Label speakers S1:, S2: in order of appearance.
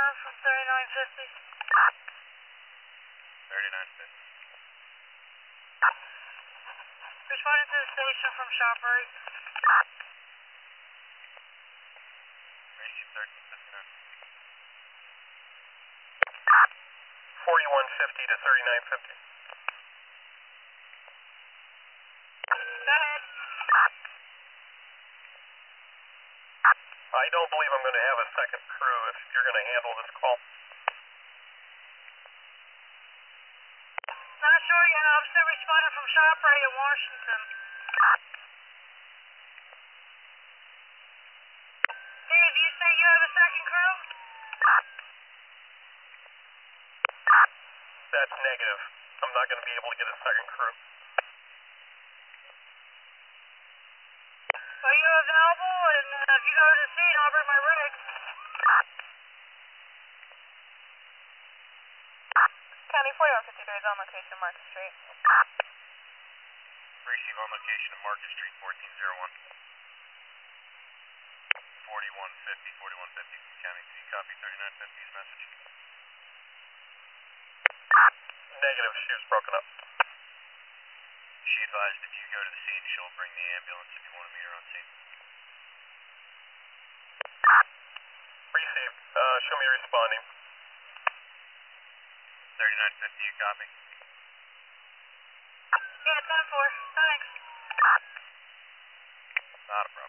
S1: from 3950.
S2: 3950.
S1: Responding to the station from ShopRite.
S2: Ratio 1359.
S3: 4150 to 3950.
S1: Go ahead.
S3: I don't believe I'm going to have a second crew if you're going to handle this call.
S1: Not sure yet. I'm still responding from ShopRite in Washington. Dave, you say you have a second crew?
S3: That's negative. I'm not going to be able to get a second crew.
S1: Are you available? And if you go to the scene, I'll bring my rig.
S4: County 4153 is on location, Market Street.
S2: Receive on location of Market Street, 1401. 4150, 4150. County, do you copy 3950's message?
S3: Negative. She was broken up.
S2: She advised if you go to the scene, she'll bring the ambulance if you want to meet her on scene.
S3: Received. Show me responding.
S2: 3950, you copy?
S1: Yeah, 10-4. Thanks.
S2: Not a problem.